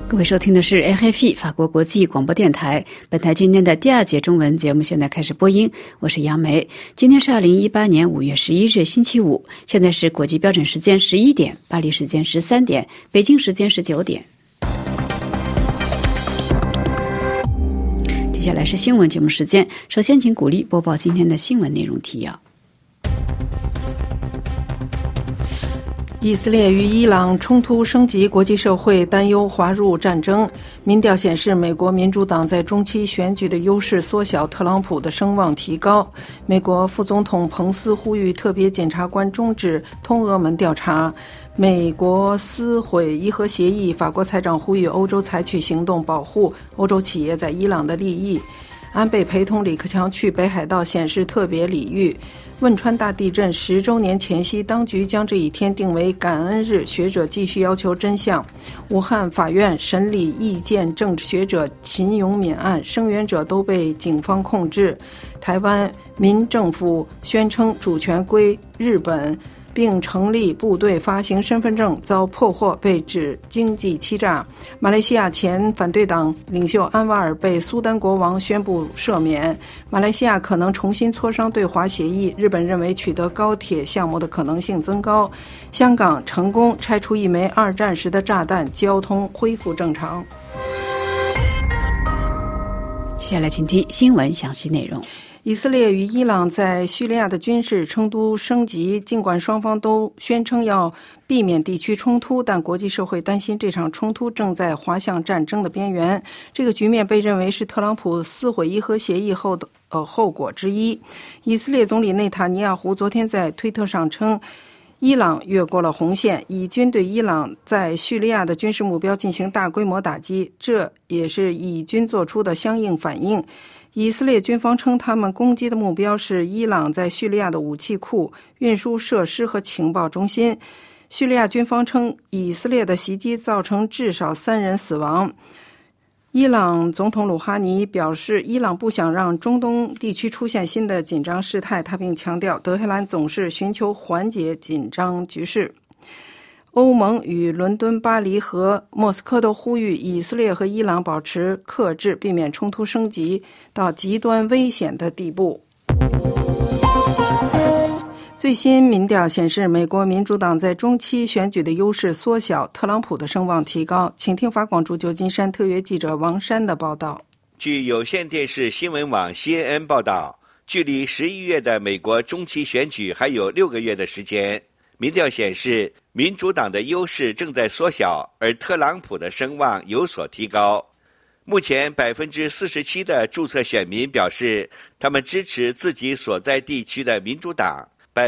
各位收听的是 RFI 法国国际广播电台，本台今天的第2节中文节目现在开始播音，我是杨梅。今天是2018年5月11日星期五，现在是国际标准时间11点，巴黎时间13点，北京时间19点。接下来是新闻节目时间，首先请古力播报今天的新闻内容提要。 以色列与伊朗冲突升级，国际社会担忧滑入战争。民调显示，美国民主党在中期选举的优势缩小，特朗普的声望提高。美国副总统彭斯呼吁特别检察官终止通俄门调查。美国撕毁伊核协议，法国财长呼吁欧洲采取行动保护欧洲企业在伊朗的利益。安倍陪同李克强去北海道显示特别礼遇。汶川大地震10周年前夕，当局将这一天定为感恩日，学者继续要求真相。武汉法院审理意见政治学者秦永敏案，声援者都被警方控制。台湾民政府宣称主权归日本，并成立部队发行身份证遭破获，被指经济欺诈。马来西亚前反对党领袖安瓦尔被苏丹国王宣布赦免。马来西亚可能重新磋商对华协议。日本认为取得高铁项目的可能性增高。香港成功拆除一枚2战时的炸弹，交通恢复正常。 接下来请听新闻详细内容。 以色列与伊朗在叙利亚的军事冲突升级，尽管双方都宣称要避免地区冲突，但国际社会担心这场冲突正在滑向战争的边缘。这个局面被认为是特朗普撕毁伊核协议后的后果之一。以色列总理内塔尼亚胡昨天在推特上称，伊朗越过了红线，以军对伊朗在叙利亚的军事目标进行大规模打击，这也是以军做出的相应反应。以色列军方称，他们攻击的目标是伊朗在叙利亚的武器库、运输设施和情报中心。叙利亚军方称，以色列的袭击造成至少3人死亡。伊朗总统鲁哈尼表示，伊朗不想让中东地区出现新的紧张事态，他并强调，德黑兰总是寻求缓解紧张局势。欧盟与伦敦、巴黎和莫斯科都呼吁以色列和伊朗保持克制，避免冲突升级到极端危险的地步。最新民调显示，美国民主党在中期选举的优势缩小，特朗普的声望提高。请听法广驻旧金山特约记者王珊的报道。 据有线电视新闻网 CNN 报道，距离11月的美国中期选举还有6个月的时间。民调显示，民主党的优势正在缩小，而特朗普的声望有所提高。目前 47% 的注册选民表示他们支持自己所在地区的民主党，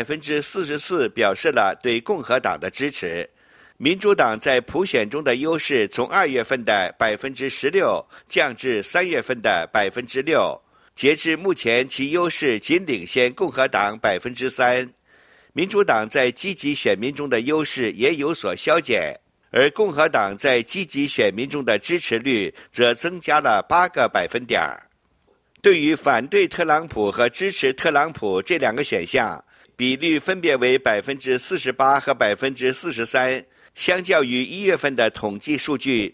44% 表示了对共和党的支持。民主党在普选中的优势从2月份的 16% 降至3月份的 6%， 截至目前其优势仅领先共和党 3%。民主党在积极选民中的优势也有所消减，而共和党在积极选民中的支持率则增加了8个百分点。对于反对特朗普和支持特朗普这2个选项，比率分别为 48% 和 43%， 相较于1月份的统计数据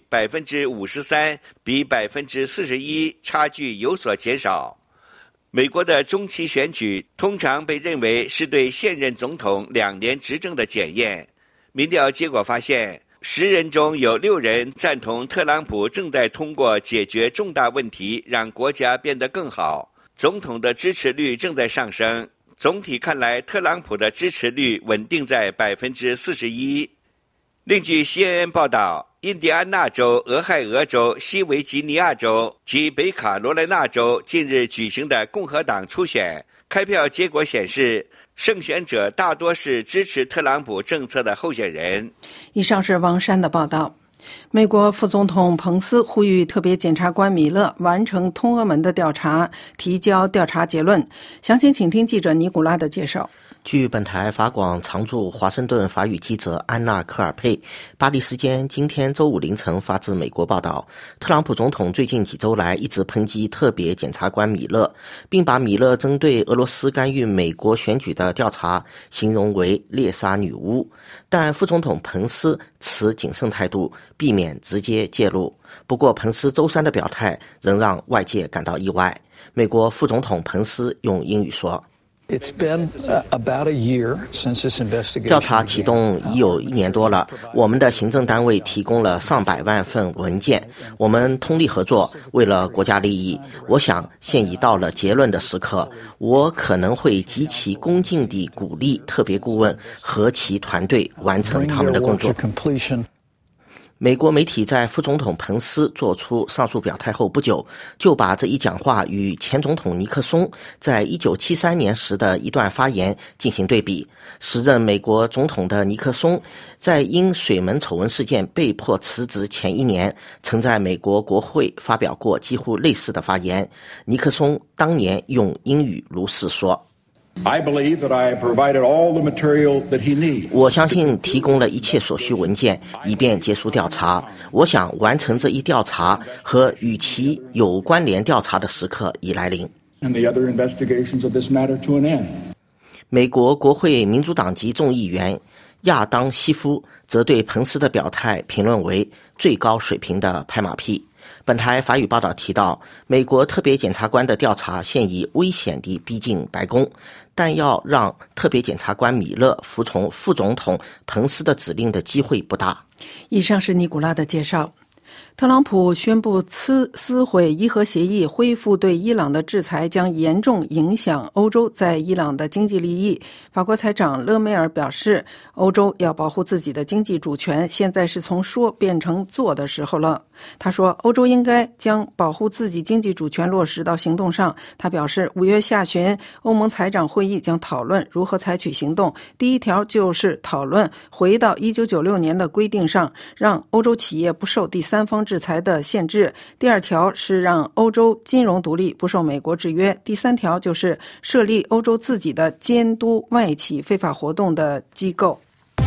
53% 比 41%， 差距有所减少。美国的中期选举通常被认为是对现任总统2年执政的检验。民调结果发现，10人中有6人赞同特朗普正在通过解决重大问题让国家变得更好，总统的支持率正在上升。总体看来，特朗普的支持率稳定在 41%。另据 CNN 报道，印第安纳州、俄亥俄州、西维吉尼亚州及北卡罗来纳州近日举行的共和党初选，开票结果显示，胜选者大多是支持特朗普政策的候选人。 以上是王珊的报道。美国副总统彭斯呼吁特别检察官米勒完成通俄门的调查，提交调查结论。详情请听记者尼古拉的介绍。 据本台法广常驻华盛顿法语记者安娜·科尔佩巴黎时间今天周五凌晨发自美国报道，特朗普总统最近几周来一直抨击特别检察官米勒，并把米勒针对俄罗斯干预美国选举的调查形容为猎杀女巫，但副总统彭斯持谨慎态度，避免直接介入。不过彭斯周三的表态仍让外界感到意外。美国副总统彭斯用英语说，调查启动已有1年多了，我们的行政单位提供了上百万份文件，我们通力合作，为了国家利益。我想现已到了结论的时刻，我可能会极其恭敬地鼓励特别顾问和其团队完成他们的工作。美国媒体在副总统彭斯做出上述表态后不久，就把这一讲话与前总统尼克松在1973年时的一段发言进行对比。时任美国总统的尼克松在因水门丑闻事件被迫辞职前1年，曾在美国国会发表过几乎类似的发言。尼克松当年用英语如是说，我相信提供了一切所需文件，以便结束调查。我想完成这一调查和与其有关联调查的时刻已来临。美国国会民主党籍众议员亚当·西夫则对彭斯的表态评论为最高水平的拍马屁。本台法语报道提到，美国特别检察官的调查现已危险地逼近白宫，但要让特别检察官米勒服从副总统彭斯的指令的机会不大。 以上是尼古拉的介绍。特朗普宣布撕毁伊核协议，恢复对伊朗的制裁，将严重影响欧洲在伊朗的经济利益。法国财长勒梅尔表示，欧洲要保护自己的经济主权，现在是从说变成做的时候了。他说，欧洲应该将保护自己经济主权落实到行动上。他表示，5月下旬欧盟财长会议将讨论如何采取行动。第一条就是讨论回到1996年的规定上，让欧洲企业不受第三方制裁的限制。第二条是让欧洲金融独立，不受美国制约。第三条就是设立欧洲自己的监督外企非法活动的机构。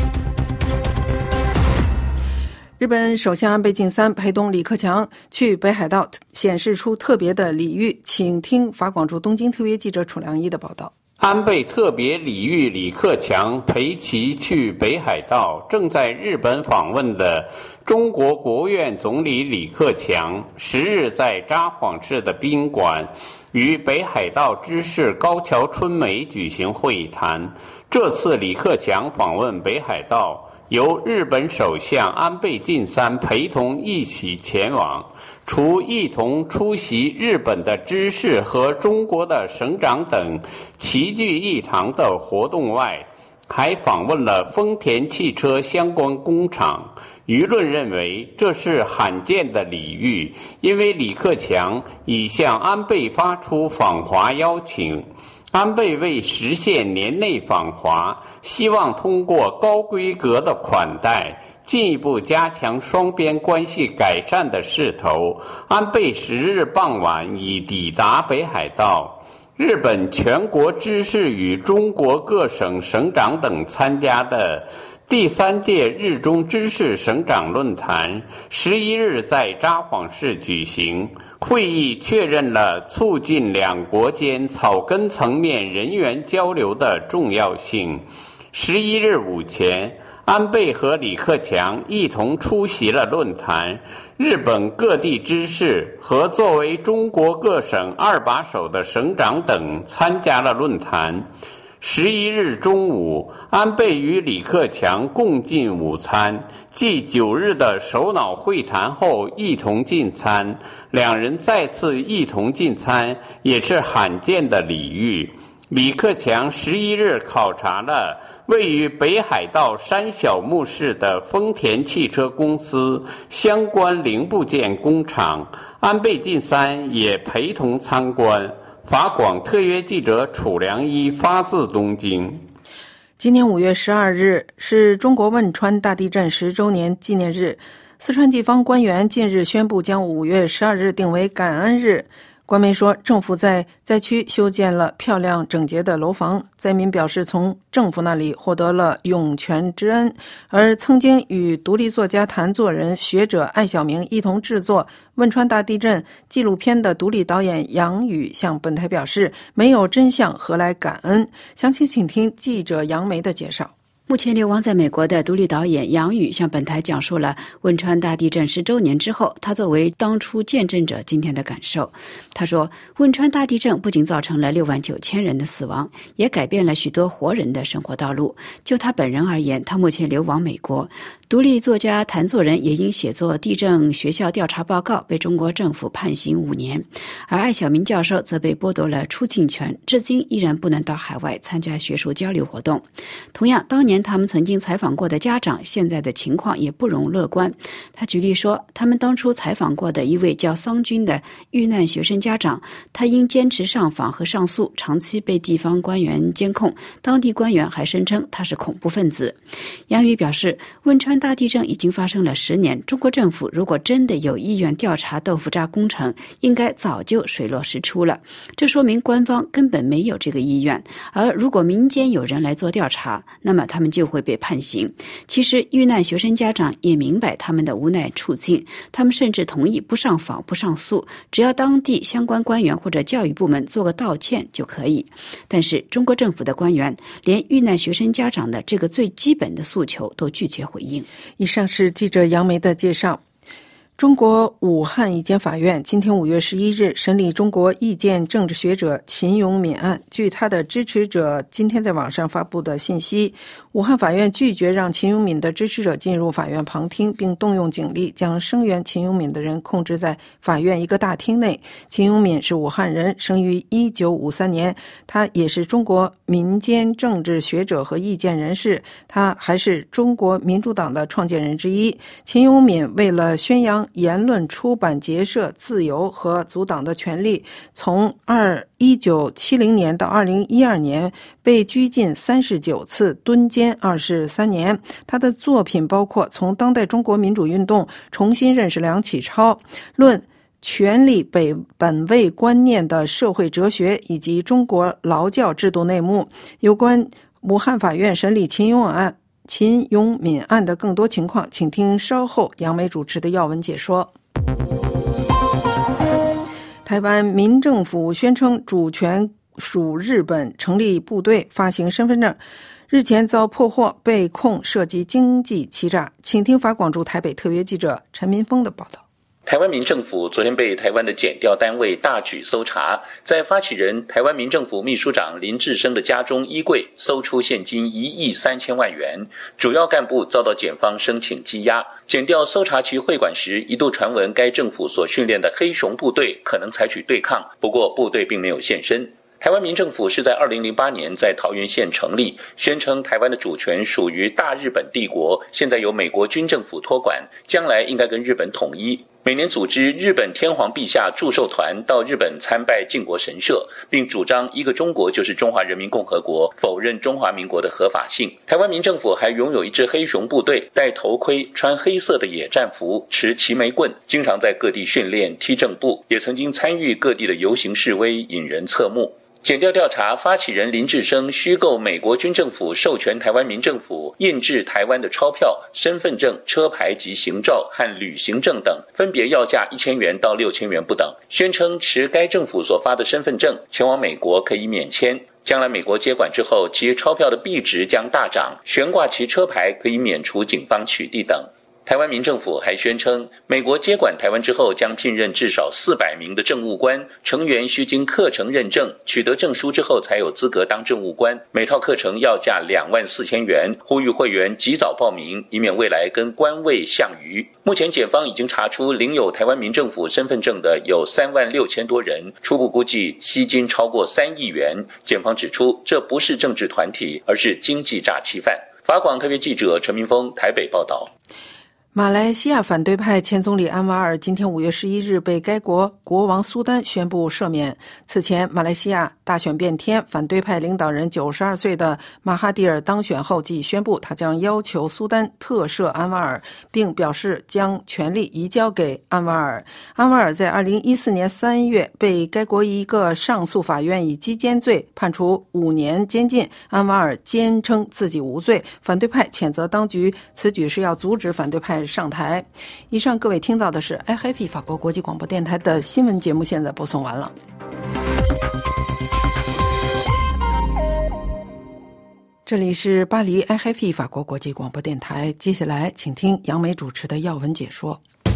日本首相安倍晋三陪同李克强去北海道，显示出特别的礼遇。请听法广驻东京特约记者楚良一的报道。 安倍特别礼遇李克强陪其去北海道，正在日本访问的中国国务院总理李克强10日在札幌市的宾馆与北海道知事高桥春美举行会谈。这次李克强访问北海道，由日本首相安倍晋三陪同一起前往，除一同出席日本的知事和中国的省长等齐聚一堂的活动外，还访问了丰田汽车相关工厂。舆论认为这是罕见的礼遇，因为李克强已向安倍发出访华邀请。安倍为实现年内访华，希望通过高规格的款待进一步加强双边关系改善的势头。安倍10日傍晚已抵达北海道。日本全国知事与中国各省省长等参加的第3届日中知识省长论坛11日在札幌市举行。会议确认了促进两国间草根层面人员交流的重要性。11日午前，安倍和李克强一同出席了论坛。日本各地知事和作为中国各省2把手的省长等参加了论坛。11日中午，安倍与李克强共进午餐，继9日的首脑会谈后一同进餐。两人再次一同进餐，也是罕见的礼遇。李克强11日考察了位于北海道山小牧市的丰田汽车公司相关零部件工厂，安倍晋三也陪同参观。法广特约记者楚良一发自东京。 今年5月12日是中国汶川大地震10周年纪念日，四川地方官员近日宣布将5月12日定为感恩日。 官媒说，政府在灾区修建了漂亮整洁的楼房，灾民表示从政府那里获得了涌泉之恩。而曾经与独立作家、弹作人、学者艾晓明一同制作汶川大地震纪录片的独立导演杨宇向本台表示，没有真相何来感恩？详情请听记者杨梅的介绍。 目前流亡在美国的独立导演杨宇向本台讲述了汶川大地震10周年之后，他作为当初见证者今天的感受。他说，汶川大地震不仅造成了69000人的死亡，也改变了许多活人的生活道路。就他本人而言，他目前流亡美国。独立作家谭作人也因写作地震学校调查报告被中国政府判刑5年，而艾晓明教授则被剥夺了出境权，至今依然不能到海外参加学术交流活动。同样，当年他们曾经采访过的家长，现在的情况也不容乐观。他举例说，他们当初采访过的一位叫桑军的遇难学生家长，他因坚持上访和上诉，长期被地方官员监控，当地官员还声称他是恐怖分子。杨宇表示，汶川大地震已经发生了10年，中国政府如果真的有意愿调查豆腐渣工程，应该早就水落石出了。这说明官方根本没有这个意愿，而如果民间有人来做调查，那么他们就会被判刑。其实遇难学生家长也明白他们的无奈处境，他们甚至同意不上访不上诉，只要当地相关官员或者教育部门做个道歉就可以。但是中国政府的官员连遇难学生家长的这个最基本的诉求都拒绝回应。 以上是记者杨梅的介绍。中国武汉一间法院今天5月11日审理中国意见政治学者秦永敏案。据他的支持者今天在网上发布的信息，武汉法院拒绝让秦永敏的支持者进入法院旁听，并动用警力将声援秦永敏的人控制在法院一个大厅内。秦永敏是武汉人，生于1953年，他也是中国民间政治学者和意见人士，他还是中国民主党的创建人之一。秦永敏为了宣扬言论、出版、结社自由和阻挡的权利，从1970年到2012年被拘禁39次，蹲监23年。他的作品包括从当代中国民主运动重新认识梁启超、论权力本位观念的社会哲学，以及中国劳教制度内幕。有关武汉法院审理秦永敏案的更多情况，请听稍后杨梅主持的要闻解说。台湾民政府宣称主权属日本，成立部队发行身份证，日前遭破获，被控涉及经济欺诈。请听法广驻台北特约记者陈民峰的报道。 台湾民政府昨天被台湾的检调单位大举搜查，在发起人台湾民政府秘书长林志升的家中衣柜搜出现金1亿3千万元，主要干部遭到检方申请羁押。检调搜查其会馆时，一度传闻该政府所训练的黑熊部队可能采取对抗，不过部队并没有现身。台湾民政府是在2008年在桃园县成立，宣称台湾的主权属于大日本帝国，现在由美国军政府托管，将来应该跟日本统一。每年组织日本天皇陛下祝寿团到日本参拜靖国神社，并主张一个中国就是中华人民共和国，否认中华民国的合法性。台湾民政府还拥有一支黑熊部队，戴头盔，穿黑色的野战服，持齐眉棍，经常在各地训练踢正步，也曾经参与各地的游行示威，引人侧目。检调调查发起人林志升虚构美国军政府授权台湾民政府印制台湾的钞票、身份证、车牌及行照和旅行证等，分别要价1000元到6000元不等，宣称持该政府所发的身份证前往美国可以免签，将来美国接管之后，其钞票的币值将大涨，悬挂其车牌可以免除警方取缔等。台湾民政府还宣称，美国接管台湾之后将聘任至少400名的政务官，成员需经课程认证，取得证书之后才有资格当政务官，每套课程要价24000元，呼吁会员及早报名，以免未来跟官位相遇。目前检方已经查出领有台湾民政府身份证的有36000多人，初步估计吸金超过3亿元。检方指出，这不是政治团体，而是经济诈欺犯。法广特别记者陈明峰台北报道。 马来西亚反对派前总理安瓦尔今天5月11日被该国国王苏丹宣布赦免。此前，马来西亚大选变天，反对派领导人92岁的马哈蒂尔当选后即宣布他将要求苏丹特赦安瓦尔，并表示将权力移交给安瓦尔。安瓦尔在2014年3月被该国一个上诉法院以击奸罪判处5年监禁，安瓦尔坚称自己无罪。反对派谴责当局此举是要阻止反对派上台。以上各位听到的是 RFI 法国国际广播电台的新闻节目，现在播送完了。这里是巴黎 RFI 法国国际广播电台，接下来请听杨梅主持的要闻解说。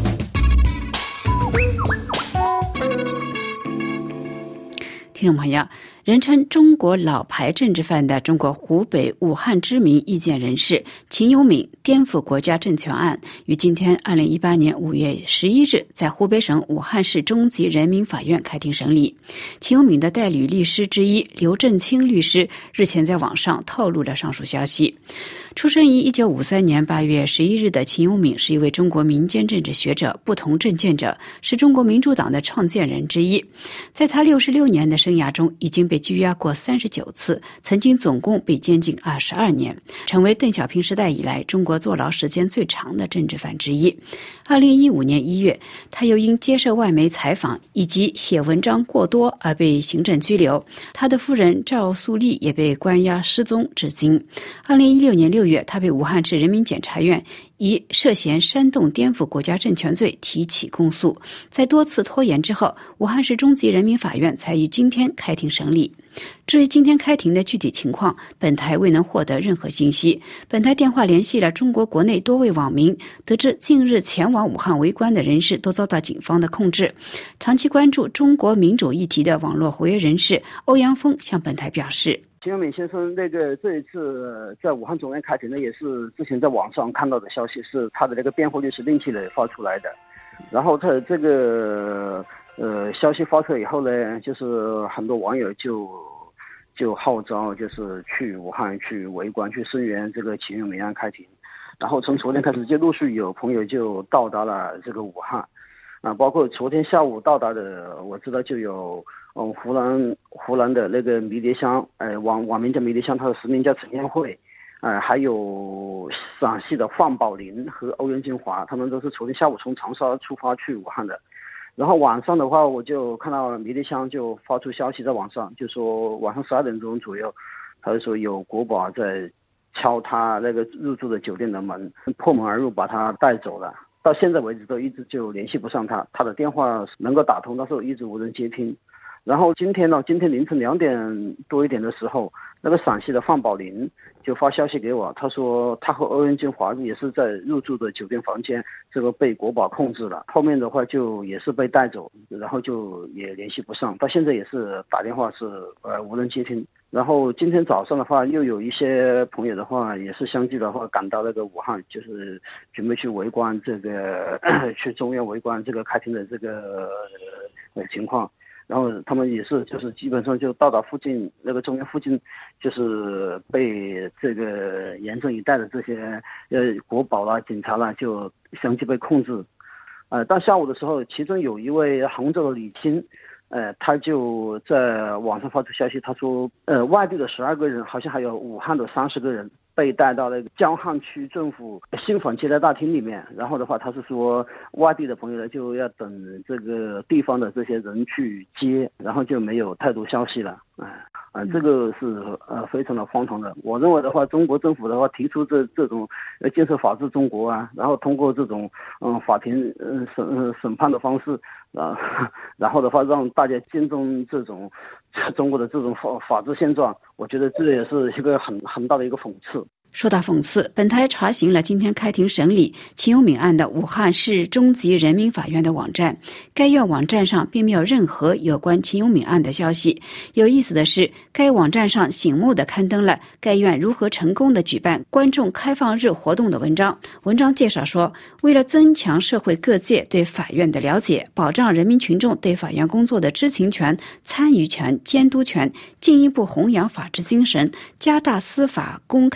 听众朋友，人称中国老牌政治犯的中国湖北武汉知名意见人士秦永敏颠覆国家政权案，于今天2018年5月11日在湖北省武汉市中级人民法院开庭审理。秦永敏的代理律师之一刘振清律师日前在网上透露了上述消息。出生于1953年8月11日的秦永敏是一位中国民间政治学者、不同政见者，是中国民主党的创建人之一。在他66年的生涯中，已经被拘押过39次，曾经总共被监禁22年，成为邓小平时代以来中国坐牢时间最长的政治犯之一。2015年1月，他又因接受外媒采访以及写文章过多而被行政拘留。他的夫人赵素丽也被关押失踪至今。2016年6月，他被武汉市人民检察院以涉嫌煽动颠覆国家政权罪提起公诉。在多次拖延之后，武汉市中级人民法院才于今天开庭审理。至于今天开庭的具体情况，本台未能获得任何信息。本台电话联系了中国国内多位网民，得知近日前往武汉围观的人士都遭到警方的控制。长期关注中国民主议题的网络活跃人士欧阳锋向本台表示， 秦永敏先生这一次在武汉总院开庭呢，也是之前在网上看到的消息，是他的辩护律师林奇磊发出来的。然后他这个消息发出以后呢，就是很多网友就号召，就是去武汉去围观，去声援这个秦永敏案开庭。然后从昨天开始，就陆续有朋友就到达了这个武汉，包括昨天下午到达的，我知道就有湖南的那个迷迭香，网名叫迷迭香，他的实名叫陈彦慧，还有陕西的范宝林和欧阳金华，他们都是昨天下午从长沙出发去武汉的。然后晚上的话，我就看到迷迭香就发出消息在网上，就说晚上12点钟左右，他就说有国保在敲他那个入住的酒店的门，破门而入把他带走了。到现在为止都一直就联系不上他，他的电话能够打通，但是一直无人接听。然后今天凌晨2点多一点的时候，那个陕西的范宝林就发消息给我，他说他和欧阳金华也是在入住的酒店房间，这个被国保控制了。后面的话就也是被带走，然后就也联系不上，到现在也是打电话是无人接听。然后今天早上的话，又有一些朋友的话也是相继的话赶到那个武汉，就是准备去围观这个去中院围观这个开庭的这个情况。然后他们也是就是基本上就到达附近那个中院附近，就是被这个严阵以待的这些国保啦、警察啦就相继被控制。到下午的时候，其中有一位杭州的李青，他就在网上发出消息，他说外地的12个人，好像还有武汉的30个人被带到那个江汉区政府新坊接待大厅里面。然后的话，他是说外地的朋友呢就要等这个地方的这些人去接，然后就没有太多消息了。这个是非常的荒唐的。我认为的话，中国政府的话提出这种建设法治中国啊，然后通过这种法庭审判的方式然后的话让大家见证这种中国的这种法治现状，我觉得这也是一个很大的一个讽刺。 说到讽刺，本台查询了今天开庭审理秦永敏案的武汉市中级人民法院的网站，该院网站上并没有任何有关秦永敏案的消息。有意思的是，该网站上醒目地刊登了该院如何成功地举办观众开放日活动的文章。文章介绍说，为了增强社会各界对法院的了解，保障人民群众对法院工作的知情权、参与权、监督权，进一步弘扬法治精神，加大司法公开力度，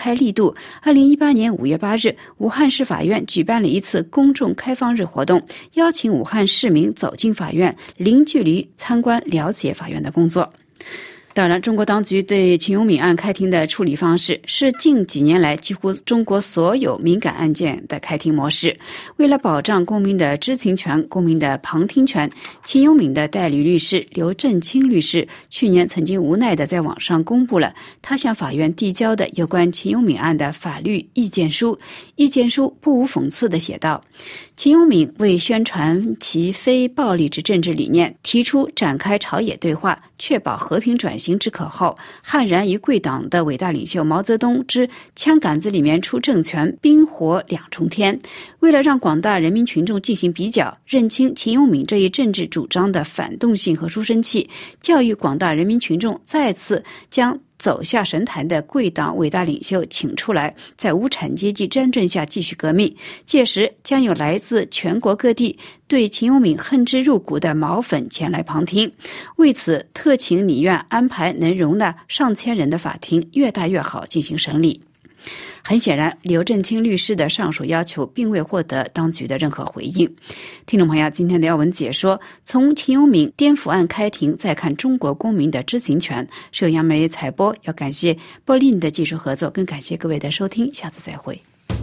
诉，2018年5月8日，武汉市法院举办了一次公众开放日活动，邀请武汉市民走进法院，零距离参观了解法院的工作。当然，中国当局对秦永敏案开庭的处理方式是近几年来几乎中国所有敏感案件的开庭模式。为了保障公民的知情权、公民的旁听权，秦永敏的代理律师刘振清律师去年曾经无奈地在网上公布了他向法院递交的有关秦永敏案的法律意见书。意见书不无讽刺地写道：秦永敏为宣传其非暴力之政治理念，提出展开朝野对话，确保和平转型之口号，悍然于贵党的伟大领袖毛泽东之枪杆子里面出政权，冰火两重天。为了让广大人民群众进行比较，认清秦永敏这一政治主张的反动性和书生气，教育广大人民群众再次将走下神坛的贵党伟大领袖请出来，在无产阶级专政下继续革命。届时将有来自全国各地对秦永敏恨之入骨的毛粉前来旁听。为此，特请理院安排能容纳上千人的法庭，越大越好进行审理。很显然，刘振清律师的上述要求并未获得当局的任何回应。听众朋友，今天的要闻解说从秦永敏颠覆案开庭，再看中国公民的知情权，是由杨梅采播。要感谢柏林的技术合作，更感谢各位的收听，下次再会。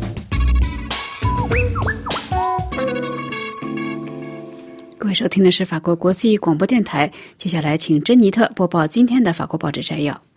各位收听的是法国国际广播电台，接下来请珍妮特播报今天的法国报纸摘要。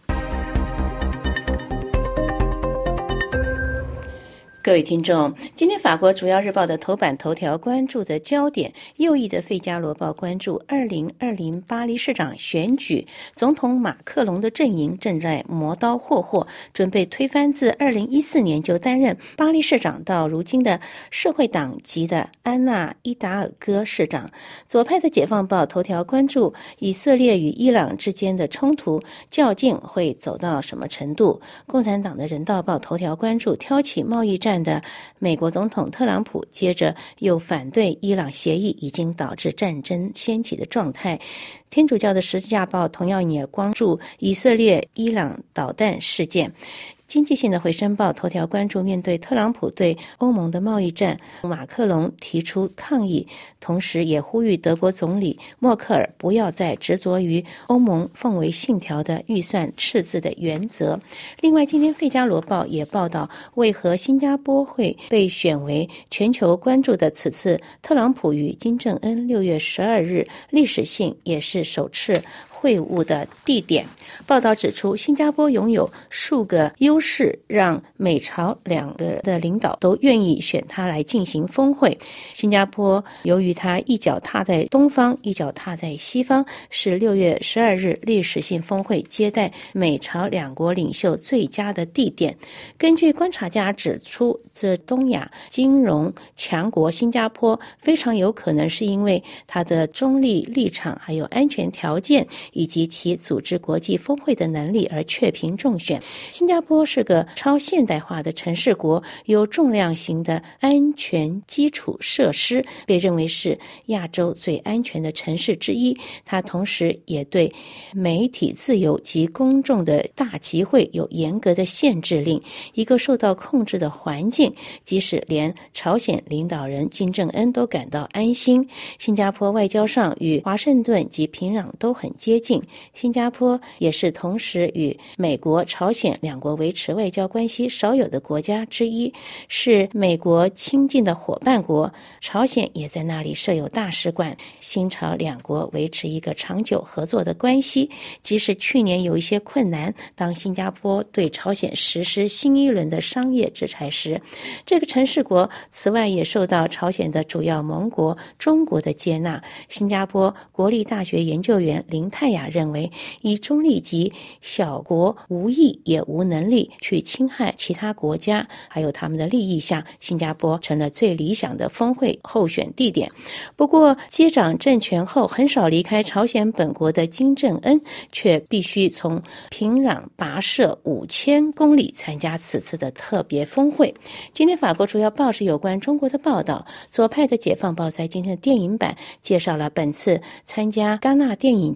各位听众，今天法国主要日报的头版头条关注的焦点，右翼的《费加罗报》关注2020巴黎市长选举，总统马克龙的阵营正在磨刀霍霍，准备推翻自2014年就担任巴黎市长到如今的社会党籍的安娜·伊达尔戈市长。左派的《解放报》头条关注以色列与伊朗之间的冲突较劲会走到什么程度。共产党的《人道报》头条关注挑起贸易战的美国总统特朗普，接着又反对伊朗协议，已经导致战争掀起的状态。天主教的《十字架报》同样也关注以色列伊朗导弹事件。经济性的《回声报》头条关注面对特朗普对欧盟的贸易战，马克龙提出抗议，同时也呼吁德国总理默克尔不要再执着于欧盟奉为信条的预算赤字的原则。另外，今天《费加罗报》也报道，为何新加坡会被选为全球关注的此次特朗普与金正恩6月12日历史性也是首次会晤的地点。报道指出，新加坡拥有数个优势，让美朝两个的领导都愿意选他来进行峰会。新加坡由于他一脚踏在东方，一脚踏在西方，是6月12日历史性峰会接待美朝两国领袖最佳的地点。根据观察家指出，这东亚金融强国新加坡非常有可能是因为它的中立立场，还有安全条件，以及其组织国际峰会的能力而确评中选。新加坡是个超现代化的城市国，有重量型的安全基础设施，被认为是亚洲最安全的城市之一。它同时也对媒体自由及公众的大集会有严格的限制令，一个受到控制的环境，即使连朝鲜领导人金正恩都感到安心。新加坡外交上与华盛顿及平壤都很接近，新加坡也是同时与美国、朝鲜两国维持外交关系少有的国家之一，是美国亲近的伙伴国。朝鲜也在那里设有大使馆，新朝两国维持一个长久合作的关系。即使去年有一些困难，当新加坡对朝鲜实施新一轮的商业制裁时，这个城市国此外也受到朝鲜的主要盟国中国的接纳。新加坡国立大学研究员林泰雅认为，以中立及小国无意也无能力去侵害其他国家还有他们的利益下，新加坡成了最理想的峰会候选地点。不过接掌政权后很少离开朝鲜本国的金正恩，却必须从平壤跋涉5000公里参加此次的特别峰会。今天法国主要报纸有关中国的报道，左派的《解放报》在今天的电影版介绍了本次参加戛纳电影节的中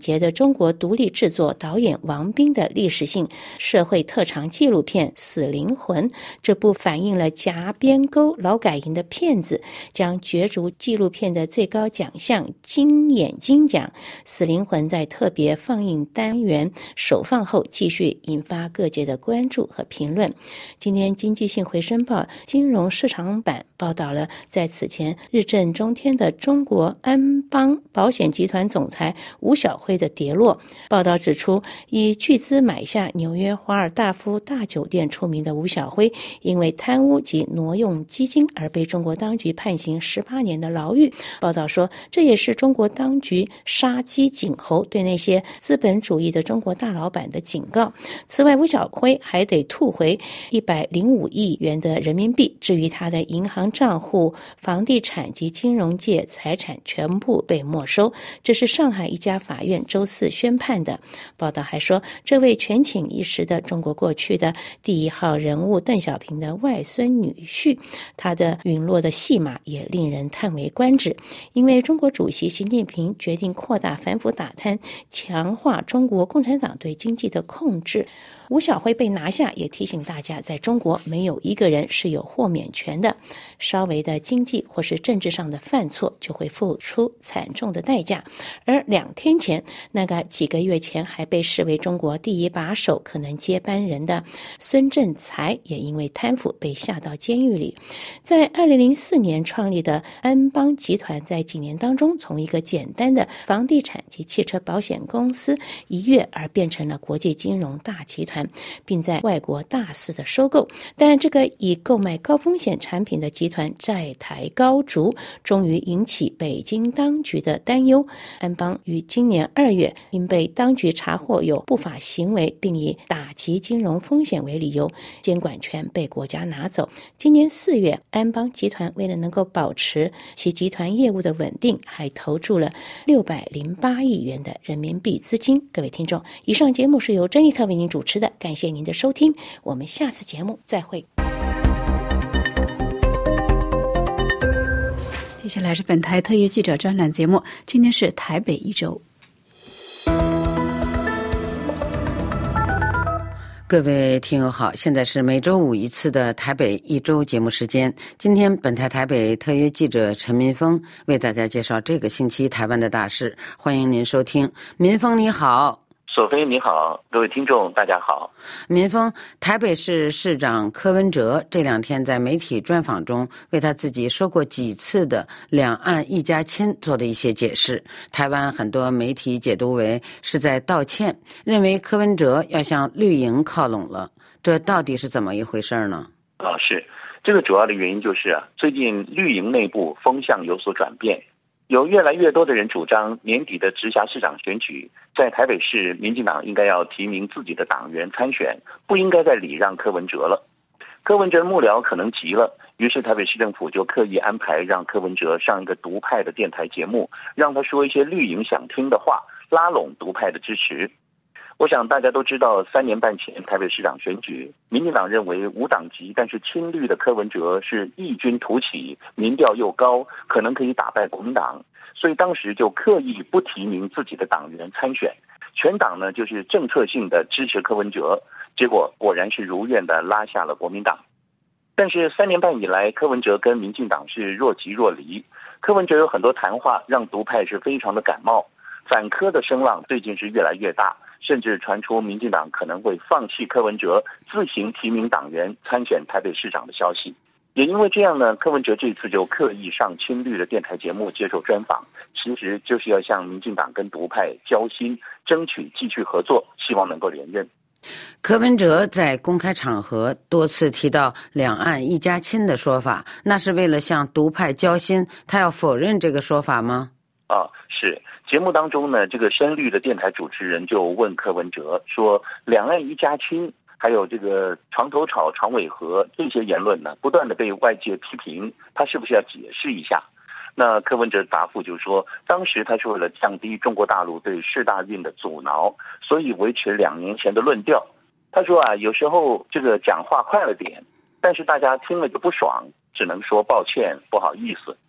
中国独立制作导演王斌的历史性社会特长纪录片《死灵魂》。这部反映了夹边沟劳改营的片子，将角逐纪录片的最高奖项金眼睛奖。《死灵魂》在特别放映单元首放后，继续引发各界的关注和评论。今天经济性回声报金融市场版报道了在此前日振中天的中国安邦保险集团总裁吴晓辉的跌落。报道指出，以巨资买下纽约华尔大夫大酒店出名的吴晓辉，因为贪污及挪用基金而被中国当局判刑18年的牢狱。报道说，这也是中国当局杀鸡儆猴对那些资本主义的中国大老板的警告。此外，吴晓辉还得吐回105亿元的人民币，至于他的银行账户、房地产及金融界财产全部被没收，这是上海一家法院周4宣判的。报道还说，这位权倾一时的中国过去的第一号人物邓小平的外孙女婿，他的陨落的戏码也令人叹为观止。因为中国主席习近平决定扩大反腐打贪，强化中国共产党对经济的控制，吴晓辉被拿下，也提醒大家，在中国没有一个人是有豁免权的，稍微的经济或是政治上的犯错就会付出惨重的代价。而2天前，那个几个月前还被视为中国第一把手可能接班人的孙政才，也因为贪腐被下到监狱里。在2004年创立的安邦集团，在几年当中，从一个简单的房地产及汽车保险公司一跃而变成了国际金融大集团，并在外国大肆的收购。但这个以购买高风险产品的集团债台高筑，终于引起北京当局的担忧。安邦于今年2月因被当局查获有不法行为，并以打击金融风险为理由，监管权被国家拿走。今年4月，安邦集团为了能够保持其集团业务的稳定，还投注了608亿元的人民币资金。各位听众，以上节目是由珍妮特为您主持的，感谢您的收听，我们下次节目再会。 接下来是本台特约记者专栏节目，今天是台北一周。 各位听友好，现在是每周5一次的台北一周节目时间。今天本台台北特约记者陈民峰为大家介绍这个星期台湾的大事，欢迎您收听。民峰你好。 索菲你好，各位听众大家好。 民峰，台北市市长柯文哲这2天在媒体专访中为他自己说过几次的两岸一家亲做的一些解释，台湾很多媒体解读为是在道歉，认为柯文哲要向绿营靠拢了，这到底是怎么一回事呢？ 是这个主要的原因就是最近绿营内部风向有所转变，有越来越多的人主张年底的直辖市长选举，在台北市民进党应该要提名自己的党员参选，不应该再礼让柯文哲了。柯文哲的幕僚可能急了，于是台北市政府就刻意安排让柯文哲上一个独派的电台节目，让他说一些绿营想听的话，拉拢独派的支持。我想大家都知道，3年半前台北市长选举，民进党认为无党籍但是亲绿的柯文哲是异军突起，民调又高，可能可以打败国民党，所以当时就刻意不提名自己的党员参选，全党呢就是政策性的支持柯文哲，结果果然是如愿的拉下了国民党。但是3年半以来，柯文哲跟民进党是若即若离，柯文哲有很多谈话让独派是非常的感冒，反柯的声浪最近是越来越大，甚至传出民进党可能会放弃柯文哲，自行提名党员参选台北市长的消息。也因为这样呢，柯文哲这次就刻意上亲绿的电台节目接受专访，其实就是要向民进党跟独派交心，争取继续合作，希望能够连任。 柯文哲在公开场合多次提到两岸一家亲的说法，那是为了向独派交心，他要否认这个说法吗？ 是。节目当中呢，这个深绿的电台主持人就问柯文哲说，两岸一家亲还有这个床头吵床尾和这些言论呢，不断的被外界批评，他是不是要解释一下？那柯文哲答复就说，当时他是为了降低中国大陆对世大运的阻挠，所以维持2年前的论调。他说有时候这个讲话快了点，但是大家听了就不爽，只能说抱歉不好意思。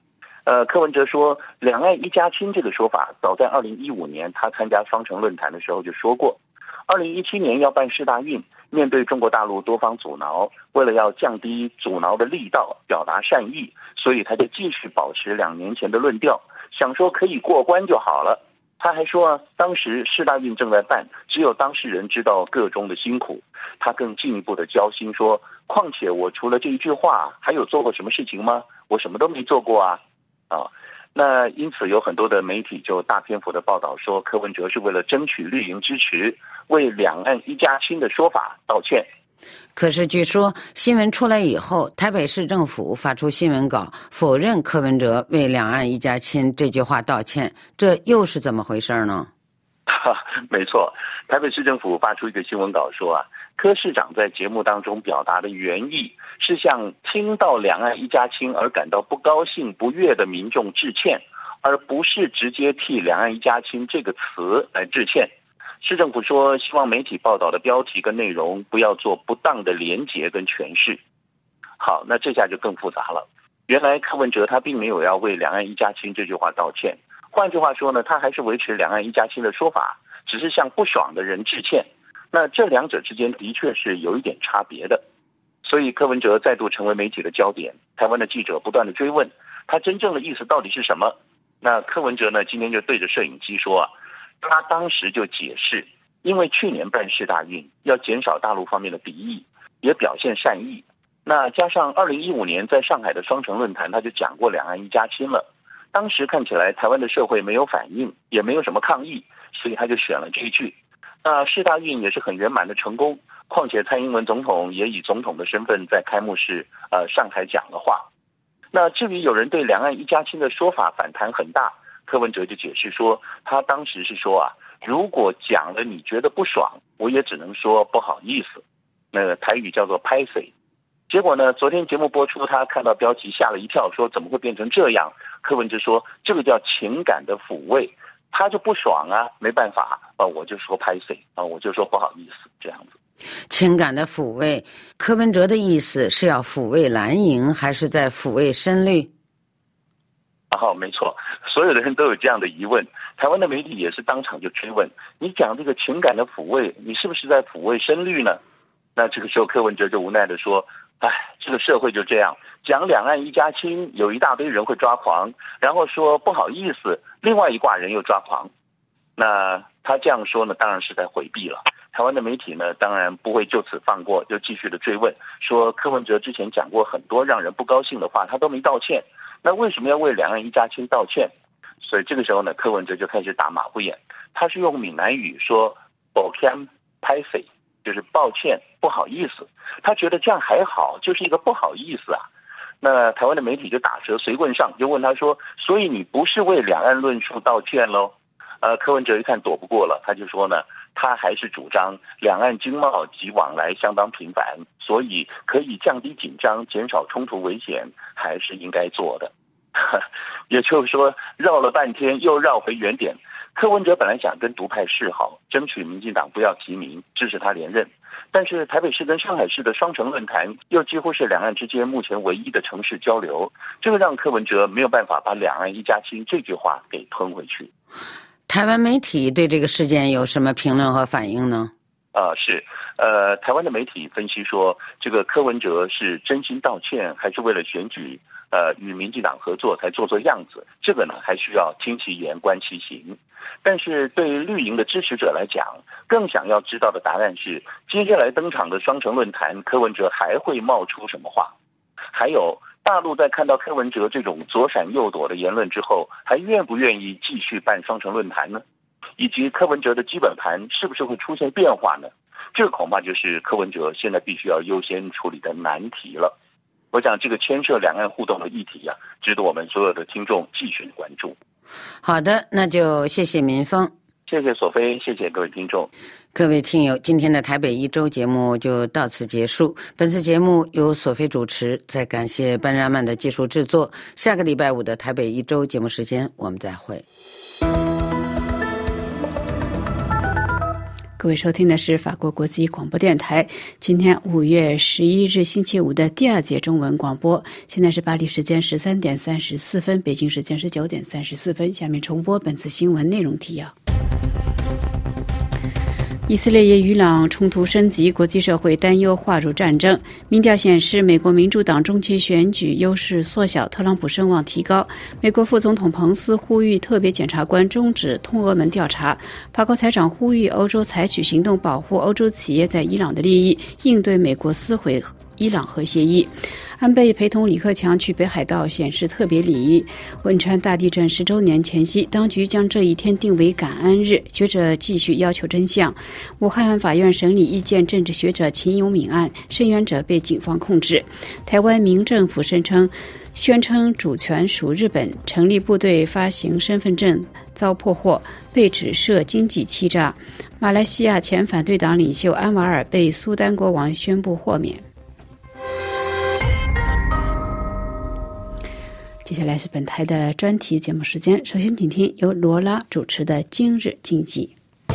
柯文哲说两岸一家亲这个说法早在2015年他参加双城论坛的时候就说过，2017年要办世大运，面对中国大陆多方阻挠，为了要降低阻挠的力道，表达善意，所以他就继续保持2年前的论调，想说可以过关就好了。他还说当时世大运正在办，只有当事人知道个中的辛苦。他更进一步的交心说，况且我除了这一句话还有做过什么事情吗？我什么都没做过啊。那因此有很多的媒体就大篇幅的报道说，柯文哲是为了争取绿营支持，为两岸一家亲的说法道歉。 可是据说新闻出来以后，台北市政府发出新闻稿否认柯文哲为两岸一家亲这句话道歉，这又是怎么回事呢？ 没错，台北市政府发出一个新闻稿说柯市长在节目当中表达的原意是向听到两岸一家亲而感到不高兴不悦的民众致歉，而不是直接替两岸一家亲这个词来致歉。市政府说希望媒体报道的标题跟内容不要做不当的连结跟诠释。好，那这下就更复杂了。原来柯文哲他并没有要为两岸一家亲这句话道歉，换句话说呢，他还是维持两岸一家亲的说法，只是向不爽的人致歉。那这两者之间的确是有一点差别的，所以柯文哲再度成为媒体的焦点。台湾的记者不断的追问他真正的意思到底是什么。那柯文哲呢，今天就对着摄影机说他当时就解释，因为去年办世大运要减少大陆方面的敌意，也表现善意。那加上2015年在上海的双城论坛，他就讲过两岸一家亲了。当时看起来台湾的社会没有反应，也没有什么抗议，所以他就选了这一句。那世大运也是很圆满的成功，况且蔡英文总统也以总统的身份在开幕式上台讲了话。那至于有人对两岸一家亲的说法反弹很大，柯文哲就解释说，他当时是说如果讲了你觉得不爽，我也只能说不好意思，那个台语叫做拍谁。结果呢，昨天节目播出，他看到标题吓了一跳，说怎么会变成这样？柯文哲说这个叫情感的抚慰，他就不爽没办法我就说拍谁我就说不好意思，这样子。 情感的抚慰，柯文哲的意思是要抚慰蓝营，还是在抚慰深绿？ 没错，所有的人都有这样的疑问。台湾的媒体也是当场就追问，你讲这个情感的抚慰，你是不是在抚慰深绿呢？那这个时候柯文哲就无奈的说，这个社会就这样，讲两岸一家亲，有一大堆人会抓狂，然后说不好意思，另外一挂人又抓狂。那他这样说呢，当然是在回避了。台湾的媒体呢，当然不会就此放过，就继续的追问，说柯文哲之前讲过很多让人不高兴的话，他都没道歉，那为什么要为两岸一家亲道歉？所以这个时候呢，柯文哲就开始打马虎眼，他是用闽南语说抱歉拍谁，就是抱歉不好意思，他觉得这样还好，就是一个不好意思那台湾的媒体就打蛇随棍上，就问他说，所以你不是为两岸论述道歉咯？柯文哲一看躲不过了，他就说呢，他还是主张两岸经贸及往来相当频繁，所以可以降低紧张，减少冲突危险，还是应该做的。也就是说，绕了半天又绕回原点。柯文哲本来想跟独派示好，争取民进党不要提名，支持他连任。但是台北市跟上海市的双城论坛又几乎是两岸之间目前唯一的城市交流，这个让柯文哲没有办法把两岸一家亲这句话给吞回去。 台湾媒体对这个事件有什么评论和反应呢？ 台湾的媒体分析说，这个柯文哲是真心道歉，还是为了选举与民进党合作才做样子？这个呢，还需要听其言观其行。但是对于绿营的支持者来讲，更想要知道的答案是，接下来登场的双城论坛，柯文哲还会冒出什么话？还有，大陆在看到柯文哲这种左闪右躲的言论之后，还愿不愿意继续办双城论坛呢？以及柯文哲的基本盘是不是会出现变化呢？这恐怕就是柯文哲现在必须要优先处理的难题了。我想这个牵涉两岸互动的议题值得我们所有的听众继续关注。 好的，那就谢谢民峰， 谢谢索菲，谢谢各位听众。 各位听友，今天的台北一周节目就到此结束。本次节目由索菲主持，再感谢班രാ曼的技术制作。下个礼拜五的台北一周节目时间，我们再会。 各位收听的是法国国际广播电台，今天5月11日星期五的第2节中文广播。现在是巴黎时间13点34分，北京时间19点34分。下面重播本次新闻内容提要。以色列与伊朗冲突升级，国际社会担忧划入战争。民调显示，美国民主党中期选举优势缩小，特朗普声望提高。美国副总统彭斯呼吁特别检察官终止通俄门调查。法国财长呼吁欧洲采取行动保护欧洲企业在伊朗的利益，应对美国撕毁伊朗核协议。安倍陪同李克强去北海道显示特别礼仪。汶川大地震10周年前夕，当局将这一天定为感恩日，学者继续要求真相。武汉法院审理意见政治学者秦永敏案，声援者被警方控制。台湾民政府宣称主权属日本，成立部队发行身份证遭破获，被指涉经济欺诈。马来西亚前反对党领袖安瓦尔被苏丹国王宣布豁免。接下来是本台的专题节目时间，首先请听由罗拉主持的今日经济。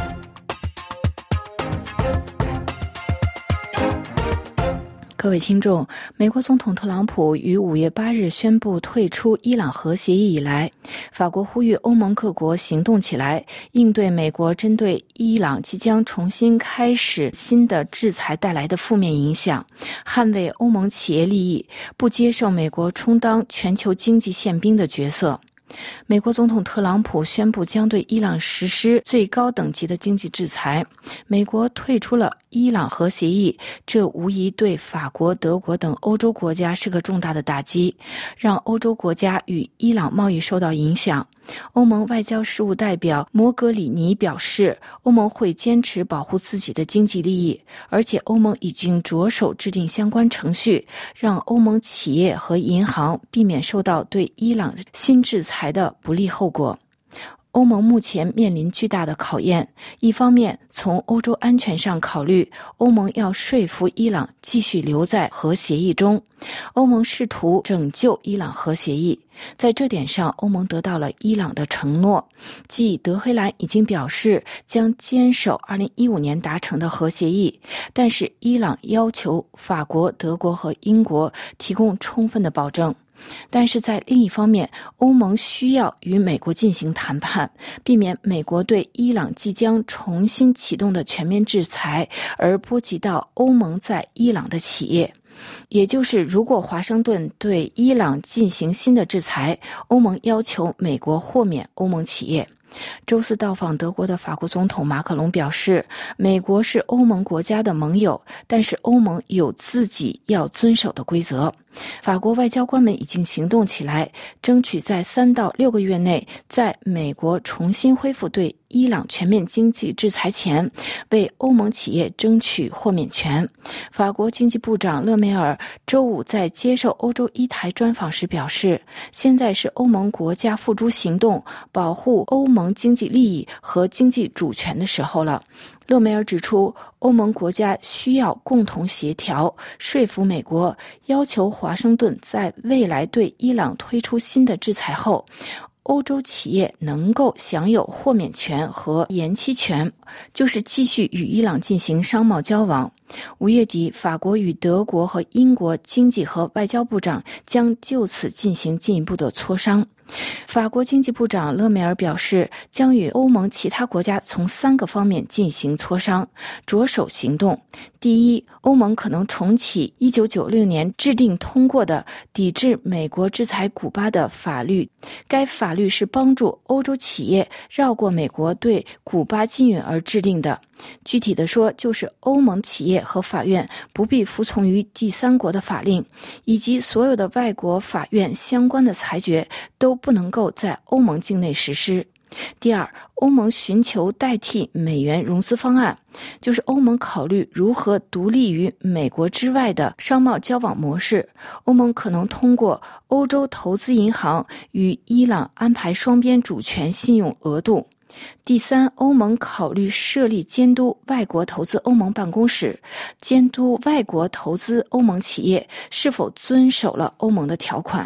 各位听众，美国总统特朗普于5月8日宣布退出伊朗核协议以来，法国呼吁欧盟各国行动起来，应对美国针对伊朗即将重新开始新的制裁带来的负面影响，捍卫欧盟企业利益，不接受美国充当全球经济宪兵的角色。美国总统特朗普宣布将对伊朗实施最高等级的经济制裁，美国退出了伊朗核协议，这无疑对法国、德国等欧洲国家是个重大的打击，让欧洲国家与伊朗贸易受到影响。欧盟外交事务代表摩格里尼表示，欧盟会坚持保护自己的经济利益，而且欧盟已经着手制定相关程序，让欧盟企业和银行避免受到对伊朗新制裁的不利后果。欧盟目前面临巨大的考验，一方面从欧洲安全上考虑，欧盟要说服伊朗继续留在核协议中，欧盟试图拯救伊朗核协议。在这点上，欧盟得到了伊朗的承诺，即德黑兰已经表示将坚守2015年达成的核协议，但是伊朗要求法国、德国和英国提供充分的保证。但是在另一方面，欧盟需要与美国进行谈判，避免美国对伊朗即将重新启动的全面制裁而波及到欧盟在伊朗的企业。也就是如果华盛顿对伊朗进行新的制裁，欧盟要求美国豁免欧盟企业。周四到访德国的法国总统马克龙表示，美国是欧盟国家的盟友，但是欧盟有自己要遵守的规则。法国外交官们已经行动起来，争取在3到6个月内，在美国重新恢复对伊朗全面经济制裁前，为欧盟企业争取豁免权。法国经济部长勒梅尔周五在接受欧洲一台专访时表示，现在是欧盟国家付诸行动，保护欧盟经济利益和经济主权的时候了。勒梅尔指出，欧盟国家需要共同协调，说服美国，要求华盛顿在未来对伊朗推出新的制裁后，欧洲企业能够享有豁免权和延期权，就是继续与伊朗进行商贸交往。5月底，法国与德国和英国经济和外交部长将就此进行进一步的磋商。法国经济部长勒梅尔表示，将与欧盟其他国家从3个方面进行磋商，着手行动。第一，欧盟可能重启1996年制定通过的抵制美国制裁古巴的法律，该法律是帮助欧洲企业绕过美国对古巴禁运而制定的。具体的说，就是欧盟企业和法院不必服从于第三国的法令，以及所有的外国法院相关的裁决都不能够在欧盟境内实施。第二，欧盟寻求代替美元融资方案，就是欧盟考虑如何独立于美国之外的商贸交往模式。欧盟可能通过欧洲投资银行与伊朗安排双边主权信用额度。第三，欧盟考虑设立监督外国投资欧盟办公室，监督外国投资欧盟企业是否遵守了欧盟的条款。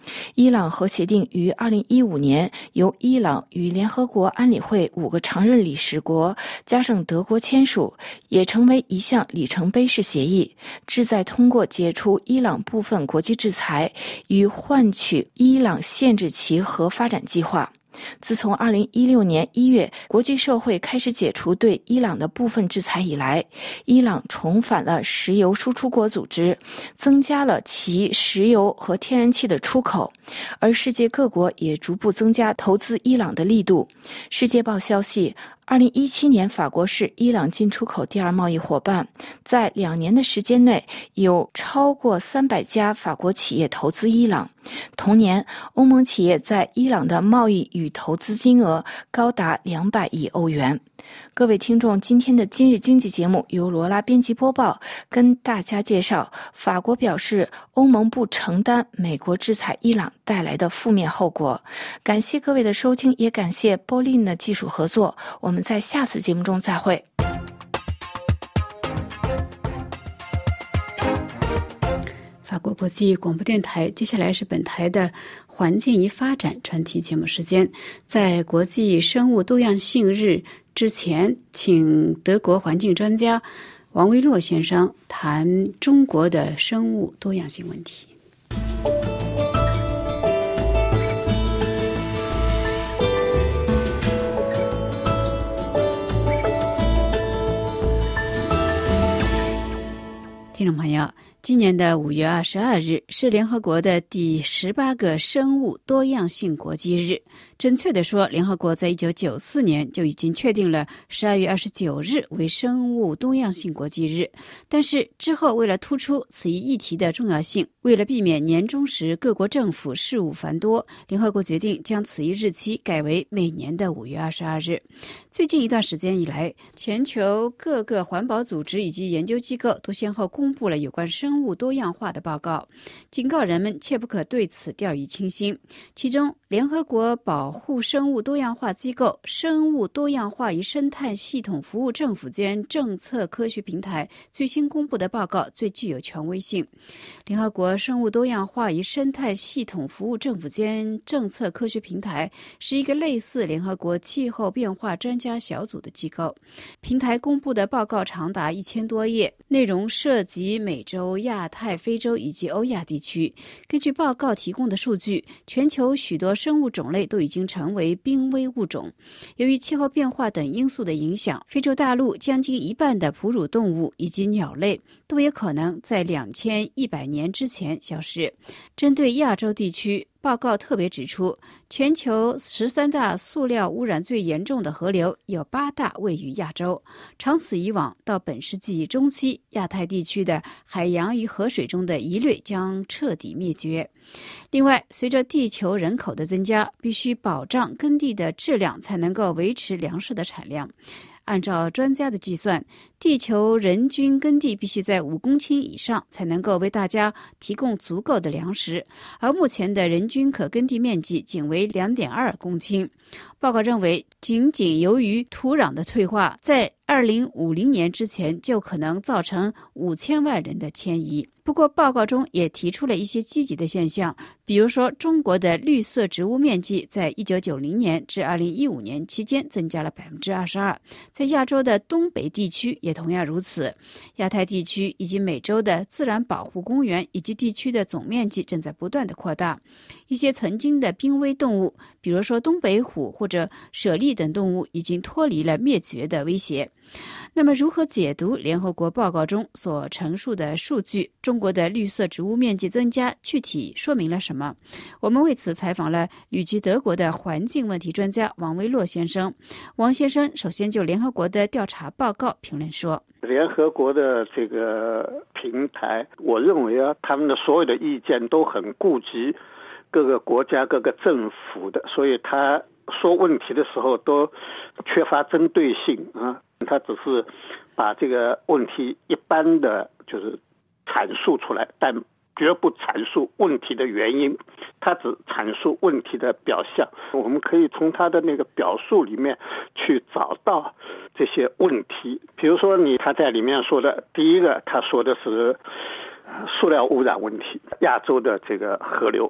伊朗核协定于2015年由伊朗与联合国安理会5个常任理事国加上德国签署，也成为一项里程碑式协议，旨在通过解除伊朗部分国际制裁与换取伊朗限制其核发展计划。自从2016年1月国际社会开始解除对伊朗的部分制裁以来，伊朗重返了石油输出国组织，增加了其石油和天然气的出口，而世界各国也逐步增加投资伊朗的力度。世界报消息，2017年法国是伊朗进出口第2贸易伙伴，在2年的时间内有超过300家法国企业投资伊朗。同年，欧盟企业在伊朗的贸易与投资金额高达200亿欧元。各位听众，今天的今日经济节目由罗拉编辑播报，跟大家介绍法国表示欧盟不承担美国制裁伊朗带来的负面后果。感谢各位的收听，也感谢波林的技术合作。我们在下次节目中再会。 法国国际广播电台，接下来是本台的环境与发展专题节目时间。在国际生物多样性日之前，请德国环境专家王维洛先生谈中国的生物多样性问题。听众朋友，今年的5月22日是联合国的第18个生物多样性国际日。准确地说，联合国在1994年就已经确定了12月29日为生物多样性国际日。但是之后为了突出此一议题的重要性，为了避免年终时各国政府事务繁多，联合国决定将此一日期改为每年的5月22日。最近一段时间以来，全球各个环保组织以及研究机构都先后公布了有关生物多样化的报告，警告人们切不可对此掉以轻心。其中，联合国保护生物多样化机构生物多样化与生态系统服务政府间政策科学平台最新公布的报告最具有权威性。联合国生物多样化与生态系统服务政府间政策科学平台是一个类似联合国气候变化专家小组的机构。平台公布的报告长达1000多页，内容涉及美洲、亚太、非洲以及欧亚地区。根据报告提供的数据，全球许多生物种类都已经成为濒危物种。由于气候变化等因素的影响，非洲大陆将近一半的哺乳动物以及鸟类都有可能在2100年之前消失。针对亚洲地区，报告特别指出，全球13大塑料污染最严重的河流有8大位于亚洲。长此以往，到本世纪中期，亚太地区的海洋与河水中的鱼类将彻底灭绝。另外，随着地球人口的增加，必须保障耕地的质量，才能够维持粮食的产量。按照专家的计算，地球人均耕地必须在5公顷以上，才能够为大家提供足够的粮食，而目前的人均可耕地面积仅为2.2公顷。报告认为，仅仅由于土壤的退化，在2050年之前就可能造成5000万人的迁移。不过，报告中也提出了一些积极的现象，比如说，中国的绿色植物面积在1990年至2015年期间增加了22%，在亚洲的东北地区也同样如此。亚太地区以及美洲的自然保护公园以及地区的总面积正在不断的扩大。一些曾经的濒危动物，比如说东北虎或者猞猁等动物，已经脱离了灭绝的威胁。那么，如何解读联合国报告中所陈述的数据？中国的绿色植物面积增加具体说明了什么？我们为此采访了旅居德国的环境问题专家王维洛先生。王先生首先就联合国的调查报告评论说： 联合国的这个平台，我认为他们的所有的意见都很顾及各个国家、各个政府的，所以他说问题的时候都缺乏针对性啊。他只是把这个问题一般的就是阐述出来，但绝不阐述问题的原因，他只阐述问题的表象。我们可以从他的那个表述里面去找到这些问题。比如说他在里面说的第一个，他说的是塑料污染问题，亚洲的这个河流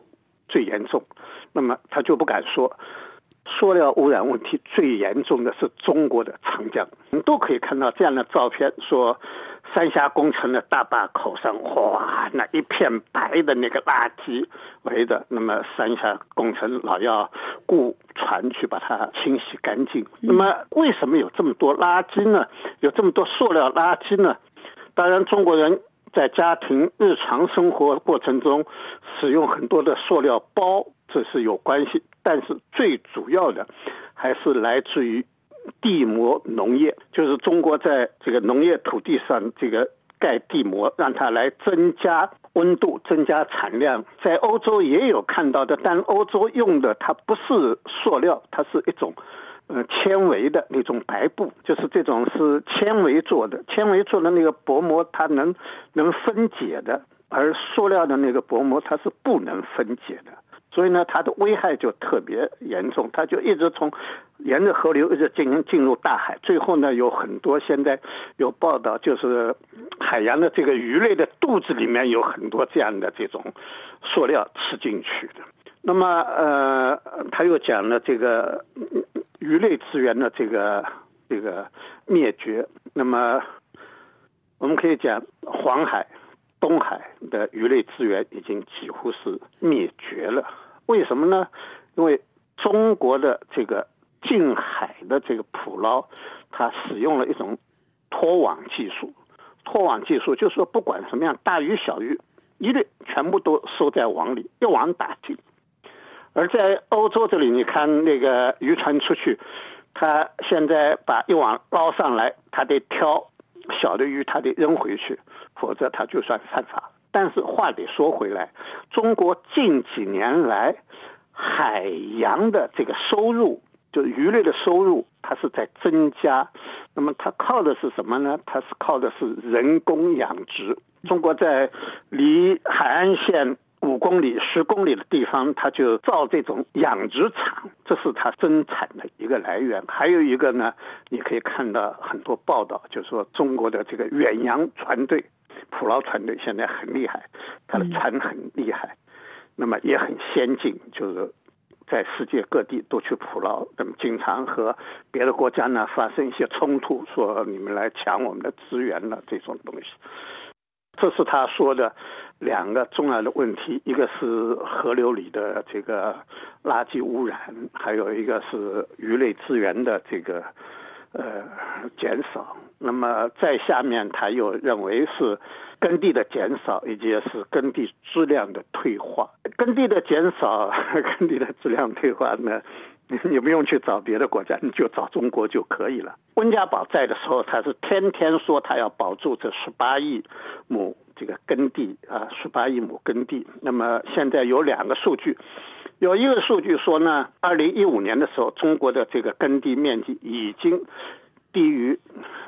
最严重，那么他就不敢说。塑料污染问题最严重的是中国的长江，你都可以看到这样的照片，说三峡工程的大坝口上，哇，那一片白的那个垃圾围着，那么三峡工程老要雇船去把它清洗干净。那么为什么有这么多垃圾呢？有这么多塑料垃圾呢？当然中国人在家庭日常生活过程中使用很多的塑料包，这是有关系，但是最主要的还是来自于地膜农业，就是中国在这个农业土地上这个盖地膜，让它来增加温度、增加产量。在欧洲也有看到的，但欧洲用的它不是塑料，它是一种纤维的那种白布，就是这种是纤维做的，纤维做的那个薄膜它能分解的，而塑料的那个薄膜它是不能分解的。所以呢，它的危害就特别严重，它就一直沿着河流一直进入大海，最后呢，有很多现在有报道，就是海洋的这个鱼类的肚子里面有很多这样的这种塑料吃进去的。那么他又讲了这个鱼类资源的这个灭绝。那么我们可以讲黄海、东海的鱼类资源已经几乎是灭绝了。为什么呢？因为中国的这个近海的这个捕捞，它使用了一种拖网技术。拖网技术就是说，不管什么样，大鱼小鱼一律全部都收在网里，一网打尽。而在欧洲这里，你看那个渔船出去，他现在把一网捞上来，他得挑小的鱼，他得扔回去，否则他就算犯法。但是话得说回来，中国近几年来海洋的这个收入，就鱼类的收入，它是在增加。那么它靠的是什么呢？它是靠的是人工养殖。中国在离海岸线5公里、10公里的地方，它就造这种养殖场，这是它生产的一个来源。还有一个呢，你可以看到很多报道，就是说中国的这个远洋船队、捕捞船队现在很厉害，它的船很厉害，那么也很先进，就是在世界各地都去捕捞，那么经常和别的国家呢发生一些冲突，说你们来抢我们的资源了，这种东西。这是他说的2个重要的问题，一个是河流里的这个垃圾污染，还有一个是鱼类资源的这个减少。那么在下面他又认为是耕地的减少，以及是耕地质量的退化。耕地的减少、耕地的质量退化呢，你不用去找别的国家，你就找中国就可以了。温家宝在的时候，他是天天说他要保住这18亿亩这个耕地啊，18亿亩耕地。那么现在有2个数据，有一个数据说呢，2015年的时候，中国的这个耕地面积已经低于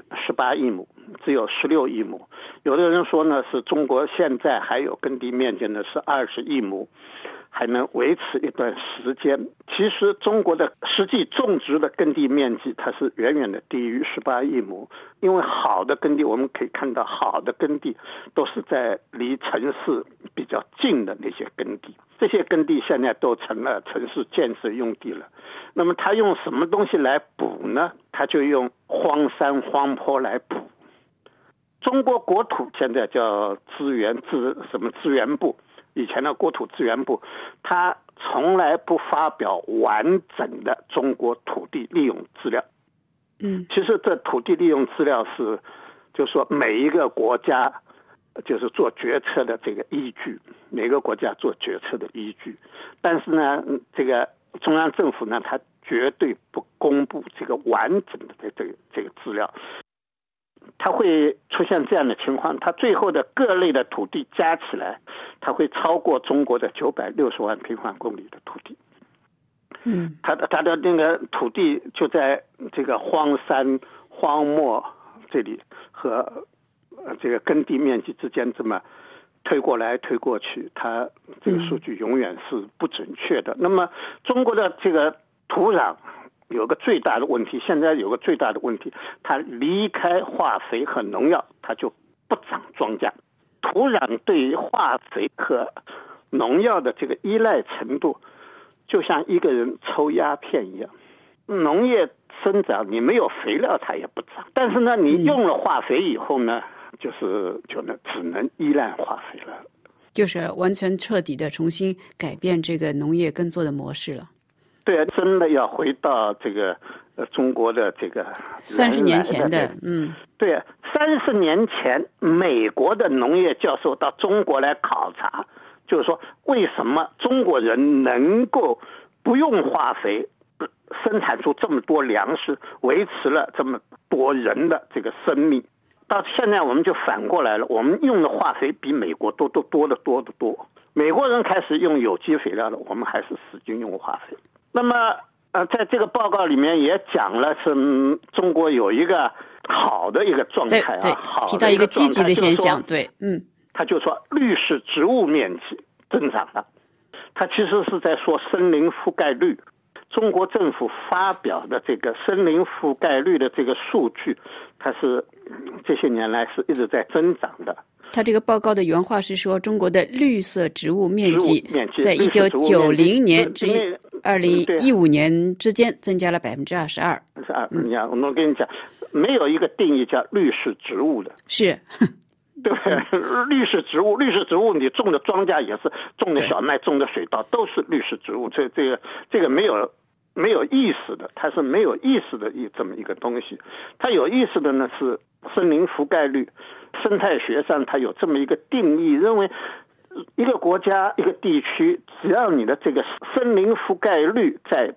18亿亩，只有16亿亩。有的人说呢，是中国现在还有耕地面积呢是20亿亩，还能维持一段时间。其实中国的实际种植的耕地面积它是远远的低于18亿亩，因为好的耕地，我们可以看到好的耕地都是在离城市比较近的那些耕地，这些耕地现在都成了城市建设用地了。那么他用什么东西来补呢？他就用荒山荒坡来补。中国国土现在叫资源部，以前的国土资源部，它从来不发表完整的中国土地利用资料。其实这土地利用资料是，就是说每一个国家就是做决策的这个依据，每个国家做决策的依据。但是呢，这个中央政府呢，它绝对不公布这个完整的这个资料。它会出现这样的情况，它最后的各类的土地加起来，它会超过中国的960万平方公里的土地。它的那个土地就在这个荒山荒漠这里和这个耕地面积之间这么推过来推过去，它这个数据永远是不准确的。那么中国的这个土壤有个最大的问题，现在有个最大的问题，它离开化肥和农药，它就不长庄稼。土壤对于化肥和农药的这个依赖程度就像一个人抽鸦片一样，农业生长你没有肥料它也不长，但是呢你用了化肥以后呢，就只能依赖化肥了， 就是完全彻底的重新改变这个农业耕作的模式了。 对啊，真的要回到这个中国的这个 30年前的， 对啊，30年前美国的农业教授到中国来考察，就是说为什么中国人能够不用化肥生产出这么多粮食，维持了这么多人的这个生命。到现在我们就反过来了，我们用的化肥比美国多得多。美国人开始用有机肥料了，我们还是使劲用化肥。那么在这个报告里面也讲了，是中国有一个好的一个状态啊， 对， 好的提到一个积极的现象，对， 他就说绿色植物面积增长了，他其实是在说森林覆盖率。中国政府发表的这个森林覆盖率的这个数据，它是这些年来是一直在增长的。 他这个报告的原话是说，中国的绿色植物面积在1990年至2015年之间增加了22%。 我跟你讲，没有一个定义叫绿色植物的， 是。 对不对？绿色植物，你种的庄稼也是，种的小麦，种的水稻都是绿色植物。这个没有意思的，它是没有意思的这么一个东西。它有意思的呢是森林覆盖率，生态学上它有这么一个定义，认为一个国家一个地区，只要你的这个森林覆盖率在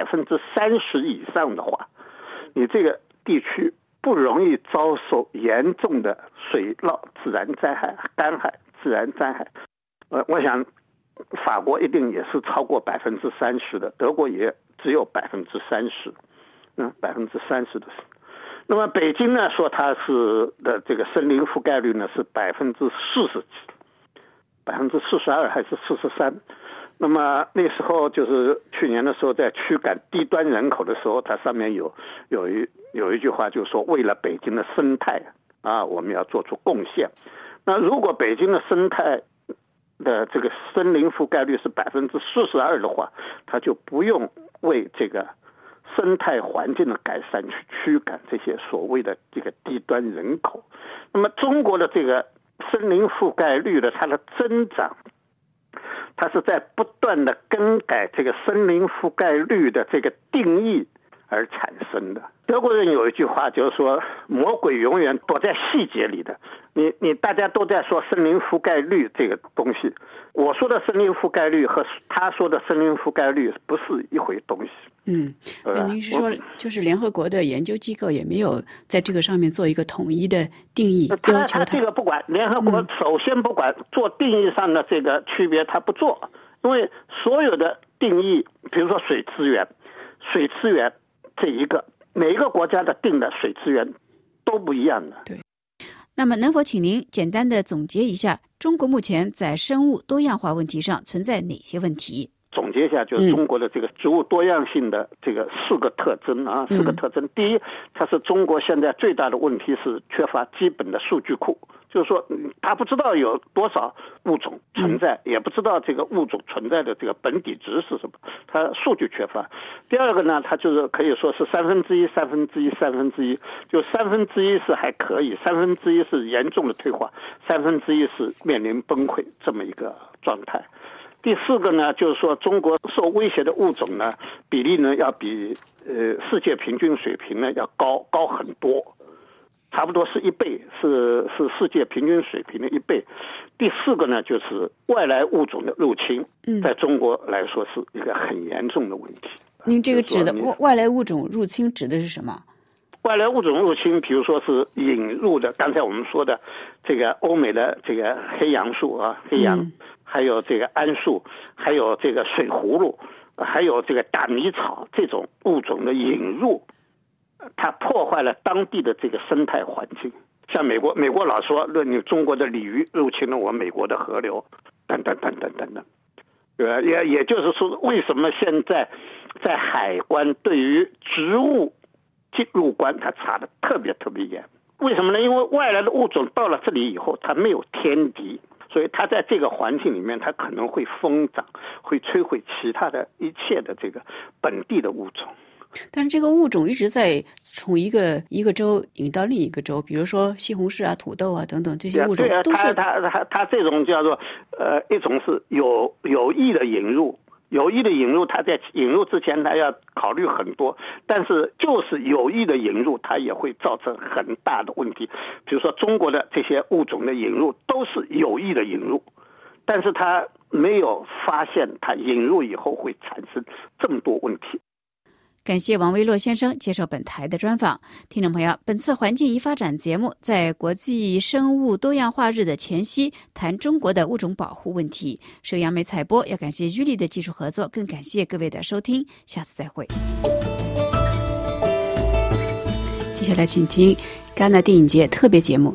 30%以上的话，你这个地区不容易遭受严重的水涝、自然灾害、干旱、自然灾害。我想法国一定也是超过30%的，德国也只有30%，30%的。那么北京呢，说它是的这个森林覆盖率呢是40%几，42%还是43%。那么那时候就是去年的时候，在驱赶低端人口的时候，它上面有一句话，就是说为了北京的生态啊，我们要做出贡献。那如果北京的生态的这个森林覆盖率是42%的话，它就不用为这个生态环境的改善去驱赶这些所谓的这个低端人口。那么中国的这个森林覆盖率的它的增长，它是在不断的更改这个森林覆盖率的这个定义而产生的。德国人有一句话，就是说魔鬼永远躲在细节里的。你大家都在说森林覆盖率这个东西，我说的森林覆盖率和他说的森林覆盖率不是一回东西。 您是说就是联合国的研究机构也没有在这个上面做一个统一的定义，要求他这个不管，联合国首先不管做定义上的这个区别，他不做，因为所有的定义，比如说水资源这一个，每一个国家的定的水资源都不一样的。 对。那么能否请您简单的总结一下，中国目前在生物多样化问题上存在哪些问题？ 总结一下，就是中国的这个植物多样性的这个4个特征啊，4个特征。第一，它是中国现在最大的问题是缺乏基本的数据库，就是说它不知道有多少物种存在，也不知道这个物种存在的这个本底值是什么，它数据缺乏。第二个呢，它就是可以说是1/3，就1/3是还可以，1/3是严重的退化，1/3是面临崩溃这么一个状态。第4个呢，就是说中国受威胁的物种呢比例呢要比世界平均水平呢要高很多，差不多是1倍，是世界平均水平的1倍。第4个呢，就是外来物种的入侵，在中国来说是一个很严重的问题。 您这个指的外来物种入侵指的是什么？ 外来物种入侵，比如说是引入的，刚才我们说的这个欧美的这个黑杨树啊，黑杨，还有这个桉树，还有这个水葫芦，还有这个大米草这种物种的引入，它破坏了当地的这个生态环境。像美国老说你中国的鲤鱼入侵了我美国的河流，等等，也就是说，为什么现在在海关对于植物进入关它查的特别严？为什么呢？因为外来的物种到了这里以后，它没有天敌， 所以它在这个环境里面，它可能会疯长，会摧毁其他的一切的这个本地的物种。 但是这个物种一直在从一个州引到另一个州，比如说西红柿啊、土豆啊等等这些物种都是。 它这种叫做一种是有意的引入。有意的引入，它在引入之前，它要考虑很多，但是就是有意的引入，它也会造成很大的问题。比如说中国的这些物种的引入都是有意的引入，但是它没有发现它引入以后会产生这么多问题。 感谢王维洛先生接受本台的专访。听众朋友，本次环境与发展节目在国际生物多样化日的前夕谈中国的物种保护问题，受杨梅采播，要感谢于力的技术合作，更感谢各位的收听，下次再会。接下来请听戛纳电影节特别节目。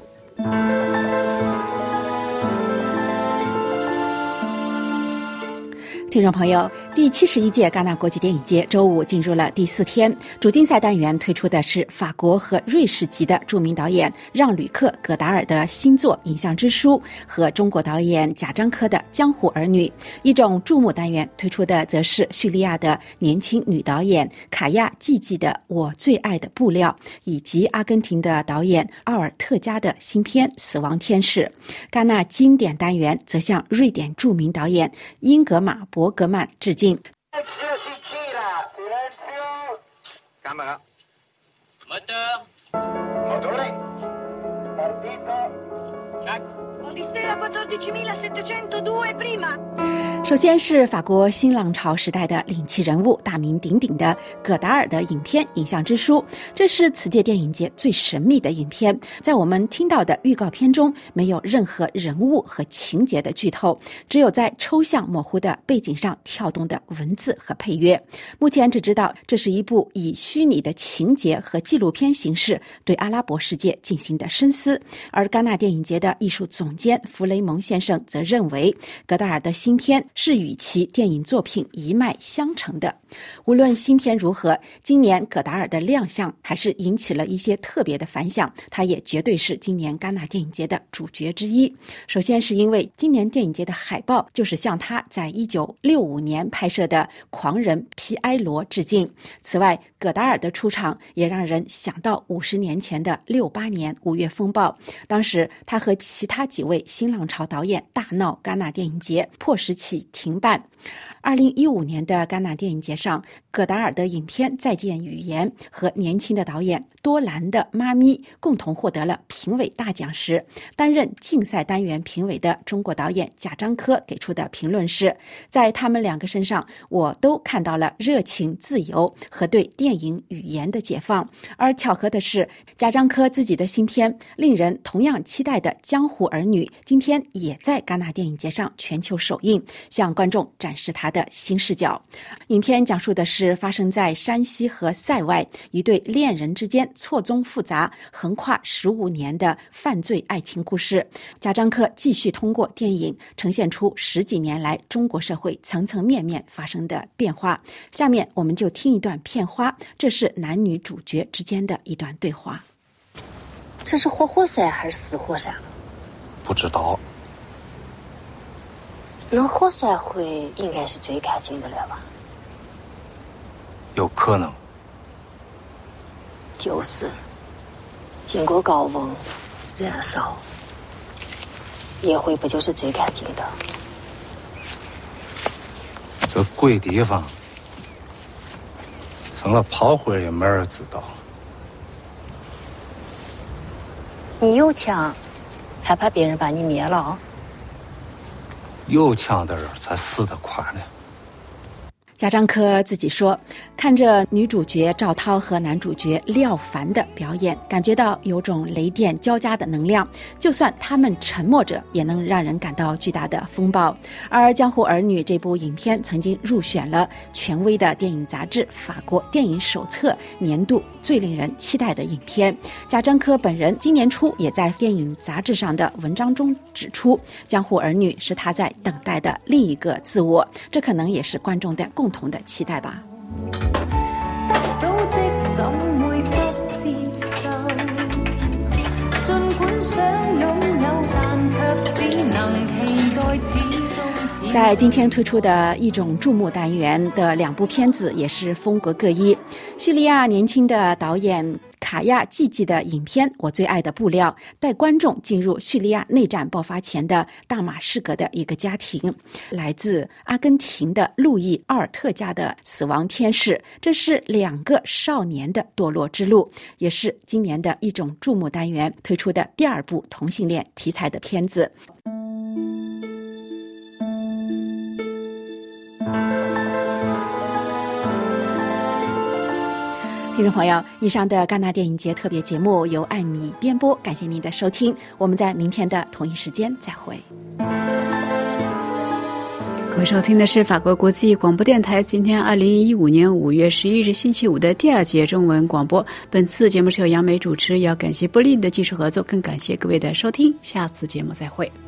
听众朋友，第71届戛纳国际电影节周五进入了第4天，主竞赛单元推出的是法国和瑞士籍的著名导演让·吕克·葛达尔的新作《影像之书》和中国导演贾樟柯的《江湖儿女》。一种注目单元推出的则是叙利亚的年轻女导演卡亚·季季的《我最爱的布料》，以及阿根廷的导演奥尔特加的新片《死亡天使》。戛纳经典单元则向瑞典著名导演英格玛·伯格曼致敬。首先是法国新浪潮时代的领气人物，大名鼎鼎的葛达尔的影片《影像之书》，这是此届电影节最神秘的影片。在我们听到的预告片中，没有任何人物和情节的剧透，只有在抽象模糊的背景上跳动的文字和配乐。目前只知道这是一部以虚拟的情节和纪录片形式对阿拉伯世界进行的深思。而戛纳电影节的艺术总监弗雷蒙先生则认为，葛达尔的新片是与其电影作品一脉相承的。无论新片如何，今年葛达尔的亮相还是引起了一些特别的反响，他也绝对是今年戛纳电影节的主角之一。首先是因为今年电影节的海报就是向他在1965年拍摄的《狂人皮埃罗》致敬。此外，葛达尔的出场也让人想到50年前的68年5月风暴，当时他和其他几位新浪潮导演大闹戛纳电影节，迫使其停办。2015年的戛纳电影节上，葛达尔的影片《再见语言》和年轻的导演多兰的《妈咪》共同获得了评委大奖时，担任竞赛单元评委的中国导演贾樟柯给出的评论是：在他们两个身上，我都看到了热情、自由和对电影语言的解放。而巧合的是，贾樟柯自己的新片令人同样期待的《江湖儿女》今天也在戛纳电影节上全球首映，向观众展示他的新视角。影片讲述的是发生在山西和塞外一对恋人之间错综复杂、横跨15年的犯罪爱情故事。贾樟柯继续通过电影呈现出10几年来中国社会层层面面发生的变化。下面我们就听一段片花，这是男女主角之间的一段对话。 这是活火山还是死火山？ 不知道。 那火山灰应该是最干净的了吧？ 有可能。 就是经过高温燃烧，烟灰不就是最干净的？ 这鬼地方，成了炮灰也没人知道。 你有枪，还怕别人把你灭了？ 有枪的人才死得快呢。 贾樟柯自己说，看着女主角赵涛和男主角廖凡的表演，感觉到有种雷电交加的能量，就算他们沉默着，也能让人感到巨大的风暴。而《江湖儿女》这部影片曾经入选了权威的电影杂志法国电影手册年度最令人期待的影片。贾樟柯本人今年初也在电影杂志上的文章中指出，《江湖儿女》是他在等待的另一个自我，这可能也是观众的共同的期待吧。 得到的怎會不接受？盡管想擁有，但卻只能期在今天推出的一种注目单元的2部片子也是风格各异。叙利亚年轻的导演卡亚季季的影片《我最爱的布料》带观众进入叙利亚内战爆发前的大马士革的一个家庭，来自阿根廷的路易·奥尔特家的死亡天使，这是2个少年的堕落之路，也是今年的一种注目单元推出的第2部同性恋题材的片子。听众朋友，以上的戛纳电影节特别节目由艾米编播，感谢您的收听，我们在明天的同一时间再会。 各位收听的是法国国际广播电台今天2015年5月11日星期五的第2节中文广播。本次节目是由杨梅主持，要感谢波利的技术合作，更感谢各位的收听，下次节目再会。